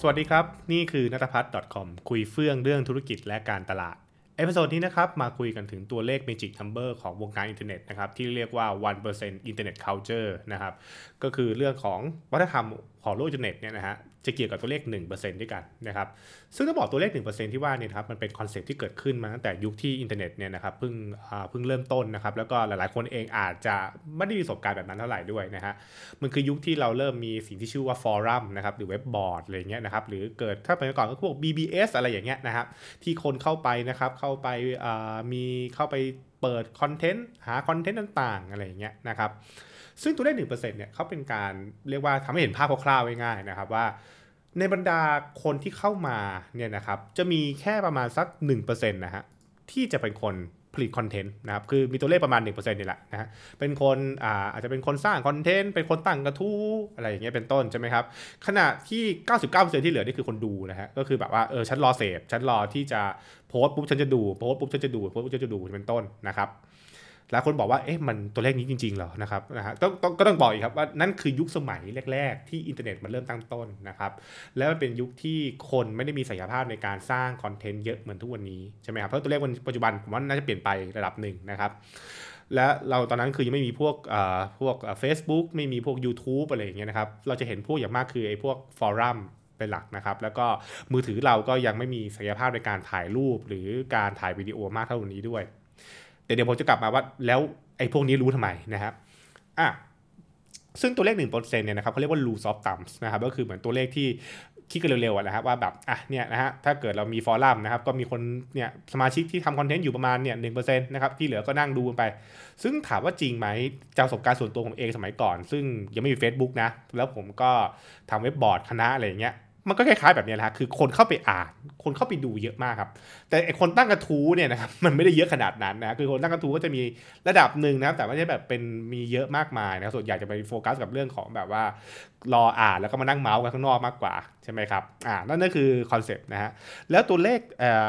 สวัสดีครับนี่คือณัฐพัฒน์ .com คุยเฟื่องเรื่องธุรกิจและการตลาดเอพิโซดนี้นะครับมาคุยกันถึงตัวเลข Magic Number ของวงการอินเทอร์เน็ตนะครับที่เรียกว่า 1% Internet Culture นะครับก็คือเรื่องของวัฒนธรรมของโลกอินเทอร์เน็ตเนี่ยนะฮะจะเกี่ยวกับตัวเลข 1% ด้วยกันนะครับซึ่งต้องบอกตัวเลข 1% ที่ว่าเนี่ยครับมันเป็นคอนเซ็ปต์ที่เกิดขึ้นมาตั้งแต่ยุคที่อินเทอร์เน็ตเนี่ยนะครับเพิ่งเริ่มต้นนะครับแล้วก็หลายๆคนเองอาจจะไม่ได้มีประสบการณ์แบบนั้นเท่าไหร่ด้วยนะฮะ มันคือยุคที่เราเริ่มมีสิ่งที่ชื่อว่าฟอรัมนะครับหรือเว็บบอร์ดอะไรเงี้ยนะครับหรือเกิดถ้าไปก่อนก็พวก BBS อะไรอย่างเงี้ยนะครับที่คนเข้าไปนะครับเข้าไปมีเข้าไปเปิดคอนเทนต์หาคอนเทนต์ต่างๆอะไรอย่างเงี้ยนะครับซึ่งตัวเลข 1% เนี่ยเขาเป็นการเรียกว่าทำให้เห็นภาพคร่าวๆง่ายๆนะครับว่าในบรรดาคนที่เข้ามาเนี่ยนะครับจะมีแค่ประมาณสัก 1% นะฮะที่จะเป็นคนผลิตคอนเทนต์นะครับคือมีตัวเลขประมาณ 1% นี่แหละนะฮะ เป็นคนอาจจะเป็นคนสร้างคอนเทนต์เป็นคนตั้งกระทู้อะไรอย่างเงี้ยเป็นต้นใช่ไหมครับขณะที่99%ที่เหลือนี่คือคนดูนะฮะก็คือแบบว่าฉันรอเสพฉันรอที่จะโพสต์ปุ๊บฉันจะดูโพสต์ปุ๊บฉันจะดูโพสต์ปุ๊บฉันจะดูเป็นต้นนะครับหลายคนบอกว่าเอ๊ะมันตัวเลขนี้จริงๆเหรอนะครับนะฮะก็ต้องบอกอีกครับว่านั่นคือยุคสมัยแรกๆที่อินเทอร์เน็ตมันเริ่มตั้งต้นนะครับแล้วมันเป็นยุคที่คนไม่ได้มีศักยภาพในการสร้างคอนเทนต์เยอะเหมือนทุกวันนี้ใช่ไหมครับเพราะตัวเลขปัจจุบันผมว่าน่าจะเปลี่ยนไประดับหนึ่งนะครับ และเราตอนนั้นคือยังไม่มีพวกFacebook ไม่มีพวก YouTube อะไรอย่างเงี้ยนะครับเราจะเห็นพวกอย่างมากคือไอ้พวกฟอรัมเป็นหลักนะครับแล้วก็มือถือเราก็ยังไม่มีศักยภาพในการถ่ายรูปหรือการถ่ายวิดีโอมากเท่านี้ด้วยแต่เดี๋ยวผมจะกลับมาว่าแล้วไอ้พวกนี้รู้ทำไมนะครับอ่ะ ซึ่งตัวเลข 1%เนี่ยนะครับเขาเรียกว่า rule of thumb นะครับก็คือเหมือนตัวเลขที่คิดกันเร็วๆนะครับว่าแบบเนี่ยนะฮะถ้าเกิดเรามีฟอรัมนะครับก็มีคนเนี่ยสมาชิกที่ทำคอนเทนต์อยู่ประมาณเนี่ย1%นะครับที่เหลือก็นั่งดูไปซึ่งถามว่าจริงไหมจากประสบการณ์ส่วนตัวผมเองสมัยก่อนซึ่งยังไม่มี Facebook นะแล้วผมก็ทำเว็บบอร์ดคณะอะไรอย่างเงี้ยมันก็คล้ายๆแบบนี้แหละคือคนเข้าไปอ่านคนเข้าไปดูเยอะมากครับแต่ไอคนตั้งกระทู้เนี่ยนะครับมันไม่ได้เยอะขนาดนั้นนะคือคนตั้งกระทู้ก็จะมีระดับหนึ่งนะครับแต่ไม่ใช่แบบเป็นมีเยอะมากมายนะส่วนใหญ่จะไปโฟกัสกับเรื่องของแบบว่ารออ่านแล้วก็มานั่งเมาส์กันข้างนอกมากกว่าใช่ไหมครับนั่นคือคอนเซปต์นะฮะแล้วตัวเลข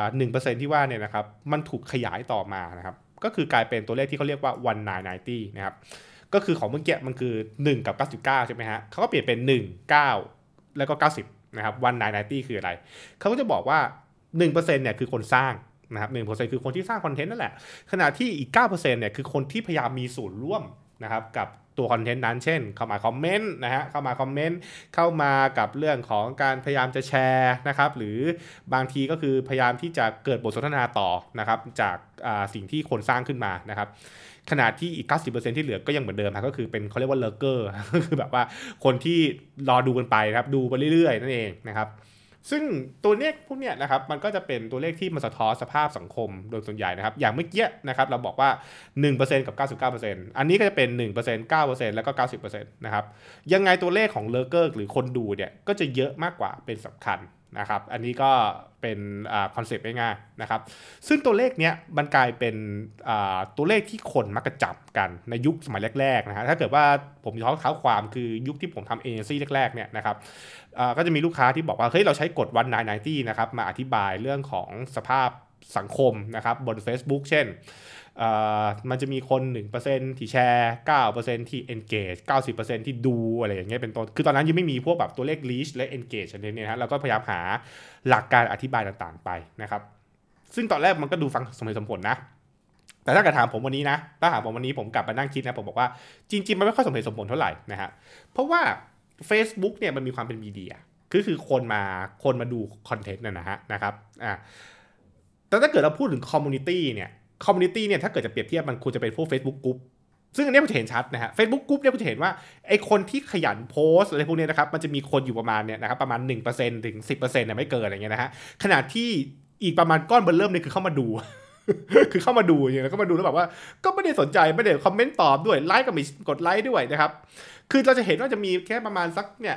1%ที่ว่าเนี่ยนะครับมันถูกขยายต่อมานะครับก็คือกลายเป็นตัวเลขที่เขาเรียกว่า1990นะครับก็คือของเมื่อกี้มันคือ1กับ99ใช่ไหมฮะเขาก็เปลี่ยนเป็น1 9แล้วก็90นะครับ1990คืออะไรเขาก็จะบอกว่า1%เนี่ยคือคนสร้างนะครับ1%คือคนที่สร้างคอนเทนต์นั่นแหละขณะที่อีก9%เนี่ยคือคนที่พยายามมีส่วนร่วมนะครับกับตัวคอนเทนต์นั้นเช่นเข้ามาคอมเมนต์นะฮะเข้ามาคอมเมนต์เข้ามากับเรื่องของการพยายามจะแชร์นะครับหรือบางทีก็คือพยายามที่จะเกิดบทสนทนาต่อนะครับจากสิ่งที่คนสร้างขึ้นมานะครับขณะที่อีก90%ที่เหลือก็ยังเหมือนเดิมนะก็คือเป็นเขาเรียกว่าเลอร์เกอร์ก็คือแบบว่าคนที่รอดูกันไปนะครับดูไปเรื่อยๆนั่นเองนะครับซึ่งตัวเลขพวกเนี้ยนะครับมันก็จะเป็นตัวเลขที่มาสะท้อนสภาพสังคมโดยส่วนใหญ่นะครับอย่างเมื่อกี้นะครับเราบอกว่า1%กับ99%อันนี้ก็จะเป็น1% 9%แล้วก็90%นะครับยังไงตัวเลขของเลอร์เกอร์หรือคนดูเนี่ยก็จะเยอะมากกว่าเป็นสำคัญนะครับอันนี้ก็เป็นคอนเซปต์ง่ายๆนะครับซึ่งตัวเลขเนี้ยมันกลายเป็นตัวเลขที่คนมักจะจับกันในยุคสมัยแรกๆนะฮะถ้าเกิดว่าผมย้อนเท้าความคือยุคที่ผมทำเอเจนซี่แรกๆเนี่ยนะครับก็จะมีลูกค้าที่บอกว่าเฮ้ยเราใช้กฎวัน990นะครับมาอธิบายเรื่องของสภาพสังคมนะครับบน Facebook เช่นมันจะมีคน 1% ที่แชร์9%ที่ engage 90%ที่ดูอะไรอย่างเงี้ยเป็นต้นคือตอนนั้นยังไม่มีพวกแบบตัวเลข reach และ engage อะไรเนี่ยนะฮะเราก็พยายามหาหลักการอธิบายต่างๆไปนะครับซึ่งตอนแรกมันก็ดูฟังสมเหตุสมผลนะแต่ถ้าเกิดถามผมวันนี้นะถ้าถามผมวันนี้ผมกลับมานั่งคิดนะผมบอกว่าจริงๆมันไม่ค่อยสมเหตุสมผลเท่าไหร่นะฮะเพราะว่า Facebook เนี่ยมันมีความเป็นมีเดียคือคนมาดูคอนเทนต์นะครับแต่ถ้าเกิดเราพูดถึงคอมมูนิตี้เนี่ยถ้าเกิดจะเปรียบเทียบมันควรจะเป็นพวก Facebook Group ซึ่งอันนี้คุณจะเห็นชัดนะฮะ Facebook Group เนี่ยคุณจะเห็นว่าไอคนที่ขยันโพสอะไรพวกนี้นะครับมันจะมีคนอยู่ประมาณเนี่ยนะครับประมาณ 1% ถึง 10%เนี่ยไม่เกินอะไรเงี้ยนะฮะขณะที่อีกประมาณก้อนเบอร์เริ่มเนี่ยคือเข้ามาดูคือเข้ามาดูอย่างเงี้ยแล้วก็มาดูแล้วแบบว่าก็ไม่ได้สนใจไม่ได้คอมเมนต์ตอบด้วยไลค์ก็ไม่กดไลค์ด้วยนะครับคือเราจะเห็นว่าจะมีแค่ประมาณสักเนี่ย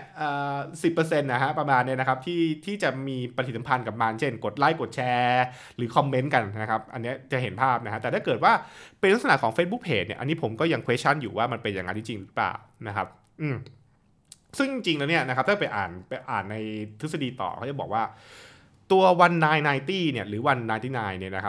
10%นะฮะประมาณเนี่ยนะครับที่จะมีปฏิสัมพันธ์กับมันเช่นกดไลค์กดแชร์หรือคอมเมนต์กันนะครับอันนี้จะเห็นภาพนะฮะแต่ถ้าเกิดว่าเป็นลักษณะของ Facebook Page เนี่ยอันนี้ผมก็ยัง question อยู่ว่ามันเป็นอย่างนั้นจริงหรือเปล่านะครับซึ่งจริงๆแล้วเนี่ยนะครับถ้าไปอ่านในทฤษฎีต่อเขาจะบอกว่าตัว1990เนี่ยหรือ199เนี่ยนะครับ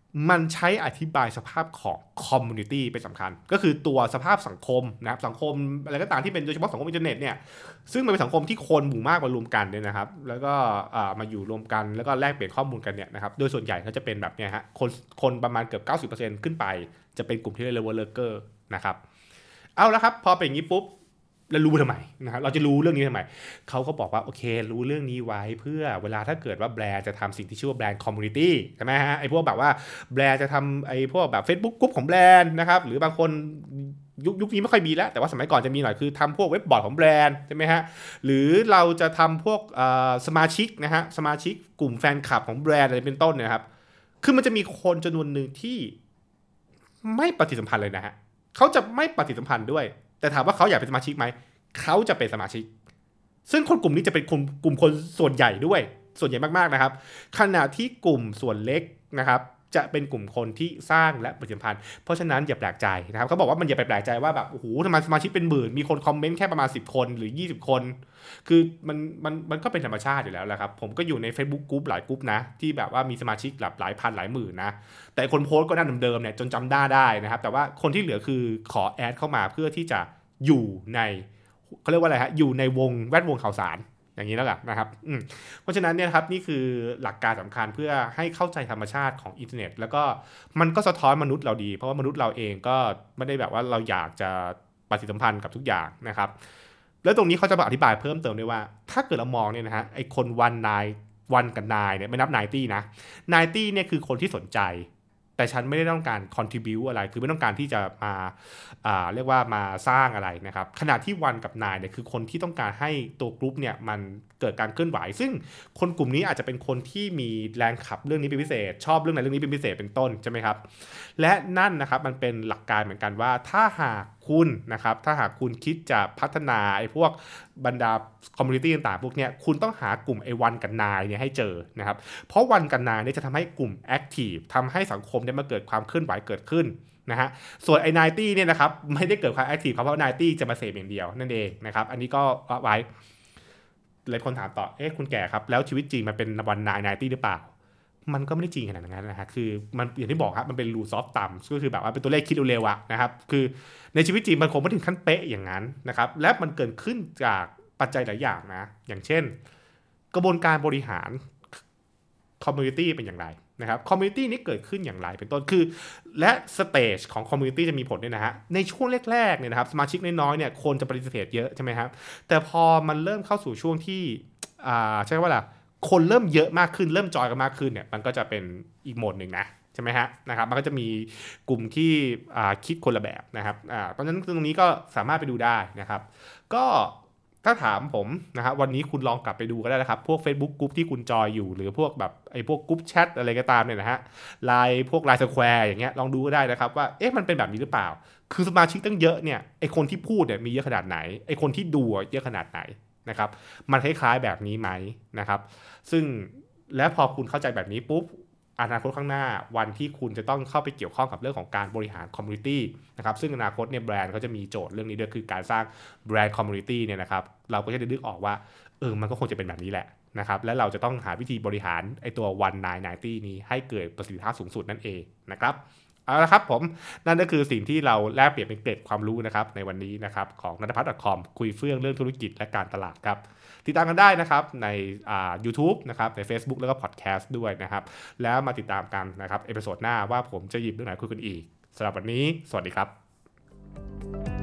มันใช้อธิบายสภาพของคอมมูนิตี้เป็นสำคัญก็คือตัวสภาพสังคมนะครับสังคมอะไรก็ตามที่เป็นโดยเฉพาะสังคมอินเทอร์เน็ตเนี่ยซึ่งมันเป็นสังคมที่คนหมู่มากมารวมกันเนี่ยนะครับแล้วก็มาอยู่รวมกันแล้วก็แลกเปลี่ยนข้อมูลกันเนี่ยนะครับโดยส่วนใหญ่เขาจะเป็นแบบเนี้ยฮะคนประมาณเกือบ 90% ขึ้นไปจะเป็นกลุ่มที่เรียกว่า worker นะครับเอาละครับพอเป็นอย่างนี้ปุ๊บแล้วรู้ทำไมนะครับเราจะรู้เรื่องนี้ทำไมเขาก็บอกว่าโอเครู้เรื่องนี้ไว้เพื่อเวลาถ้าเกิดว่าแบรนด์จะทำสิ่งที่ชื่อว่าแบรนด์คอมมูนิตี้ใช่ไหมฮะไอ้พวกแบบว่าแบรนด์จะทำไอ้พวกแบบ Facebook กลุ่มของแบรนด์นะครับหรือบางคนยุคนี้ไม่ค่อยมีแล้วแต่ว่าสมัยก่อนจะมีหน่อยคือทำพวกเว็บบอร์ดของแบรนด์ใช่ไหมฮะหรือเราจะทำพวกสมาชิกนะฮะสมาชิกกลุ่มแฟนคลับของแบรนด์อะไรเป็นต้นเนี่ยครับคือมันจะมีคนจำนวนหนึ่งที่ไม่ปฏิสัมพันธ์เลยนะฮะเขาจะไม่ปฏิสัมพันธ์ด้วยแต่ถามว่าเขาอยากเป็นสมาชิกไหมเขาจะเป็นสมาชิกซึ่งคนกลุ่มนี้จะเป็นกลุ่มคนส่วนใหญ่ด้วยส่วนใหญ่มากๆนะครับขณะที่กลุ่มส่วนเล็กนะครับจะเป็นกลุ่มคนที่สร้างและปฏิสัมพันธ์เพราะฉะนั้นอย่าแปลกใจนะครับเขาบอกว่ามันอย่าไปแปลกใจว่าแบบโอ้โหทำไมสมาชิกเป็นหมื่นมีคนคอมเมนต์แค่ประมาณ10 คนหรือ20 คนคือมันก็เป็นธรรมชาติอยู่แล้วแหละครับผมก็อยู่ใน Facebook กลุ่มหลายกลุ่มนะที่แบบว่ามีสมาชิกหลายพันหลายหมื่นนะแต่คนโพสต์ก็น่าเดิมๆเนี่ยจนจำได้นะครับแต่ว่าคนที่เหลือคือขอแอดเข้ามาเพื่อที่จะอยู่ในเขาเรียกว่าอะไรฮะอยู่ในแวดวงข่าวสารอย่างนี้แล้วกันนะครับเพราะฉะนั้นเนี่ยครับนี่คือหลักการสำคัญเพื่อให้เข้าใจธรรมชาติของอินเทอร์เน็ตแล้วก็มันก็สะท้อนมนุษย์เราดีเพราะว่ามนุษย์เราเองก็ไม่ได้แบบว่าเราอยากจะปฏิสัมพันธ์กับทุกอย่างนะครับแล้วตรงนี้เขาจะมาอธิบายเพิ่มเติมด้วยว่าถ้าเกิดเรามองเนี่ยนะฮะไอ้คนวันกับนายเนี่ยไม่นับ90นะ90เนี่ยคือคนที่สนใจแต่ฉันไม่ได้ต้องการ contribute อะไรคือไม่ต้องการที่จะมาเรียกว่ามาสร้างอะไรนะครับขณะที่วันกับนายเนี่ยคือคนที่ต้องการให้ตัวกรุ๊ปเนี่ยมันเกิดการเคลื่อนไหวซึ่งคนกลุ่มนี้อาจจะเป็นคนที่มีแรงขับเรื่องนี้เป็นพิเศษชอบเรื่องไหนเรื่องนี้เป็นพิเศษเป็นต้นใช่ไหมครับและนั่นนะครับมันเป็นหลักการเหมือนกันว่าถ้าหากคุณคิดจะพัฒนาไอ้พวกบรรดาคอมมูนิตี้ต่างๆพวกเนี้ยคุณต้องหากลุ่มไอ้วันกับนายเนี่ยให้เจอนะครับเพราะวันกับนายเนี่ยจะทำให้กลุ่มแอคทีฟทำให้สังคมเนี่ยมาเกิดความเคลื่อนไหวเกิดขึ้นนะฮะส่วนไอ้90เนี่ยนะครับไม่ได้เกิดความแอคทีฟเพราะ90จะมาเสพอย่างเดียวนั่นเองนะครับอันนี้ก็ไว้เลยคนถามต่อคุณแก่ครับแล้วชีวิตจริงมันเป็นวัน90หรือเปล่ามันก็ไม่ได้จริงขนาดนั้นนะฮะคือมันอย่างที่บอกครับมันเป็นรูทซอฟต่ำก็คือแบบว่าเป็นตัวเลขคิดเร็วๆอะนะครับคือในชีวิตจริงมันคงไม่ถึงขั้นเป๊ะอย่างนั้นนะครับและมันเกิดขึ้นจากปัจจัยหลายอย่างนะอย่างเช่นกระบวนการบริหารคอมมูนิตี้เป็นอย่างไรนะครับคอมมูนิตี้นี้เกิดขึ้นอย่างไรเป็นต้นคือและสเตจของคอมมูนิตี้จะมีผลด้วยนะฮะในช่วงแรกๆเนี่ยนะครับสมาชิกน้อยๆเนี่ยคนจะปฏิเสธเยอะใช่ไหมครับแต่พอมันเริ่มเข้าสู่ช่วงที่ใช่ว่าล่ะคนเริ่มเยอะมากขึ้นเริ่มจอยกันมากขึ้นเนี่ยมันก็จะเป็นอีกโหมดหนึ่งนะใช่ไหมฮะนะครับมันก็จะมีกลุ่มที่คิดคนละแบบนะครับเพราะฉะนั้นตรงนี้ก็สามารถไปดูได้นะครับก็ถ้าถามผมนะครับวันนี้คุณลองกลับไปดูก็ได้นะครับพวก Facebook กลุ่มที่คุณจอยอยู่หรือพวกแบบไอ้พวกกลุ่มแชทอะไรก็ตามเนี่ยนะฮะพวกไลน์สแควร์อย่างเงี้ยลองดูก็ได้นะครับว่ามันเป็นแบบนี้หรือเปล่าคือสมาชิกตั้งเยอะเนี่ยไอ้คนที่พูดเนี่ยมีเยอะขนาดไหนไอ้คนที่ดูเยอะขนาดไหนนะครับมันคล้ายๆแบบนี้ไหมนะครับซึ่งและพอคุณเข้าใจแบบนี้ปุ๊บอนาคตข้างหน้าวันที่คุณจะต้องเข้าไปเกี่ยวข้องกับเรื่องของการบริหารคอมมูนิตี้นะครับซึ่งอนาคตเนี่ยแบรนด์เขาจะมีโจทย์เรื่องนี้ด้วยคือการสร้างแบรนด์คอมมูนิตี้เนี่ยนะครับเราก็จะได้นึกออกว่ามันก็คงจะเป็นแบบนี้แหละนะครับและเราจะต้องหาวิธีบริหารไอตัว1990นี้ให้เกิดประสิทธิภาพสูงสุดนั่นเองนะครับเอาละครับผมนั่นก็คือสิ่งที่เราแลกเปลี่ยนเป็นเกร็ดความรู้นะครับในวันนี้นะครับของนัทพัฒน์ .com คุยเฟื่องเรื่องธุรกิจและการตลาดครับติดตามกันได้นะครับในYouTube นะครับใน Facebook แล้วก็พอดแคสต์ด้วยนะครับแล้วมาติดตามกันนะครับเอพิโซดหน้าว่าผมจะหยิบเรื่องไหนคุยกันอีกสำหรับวันนี้สวัสดีครับ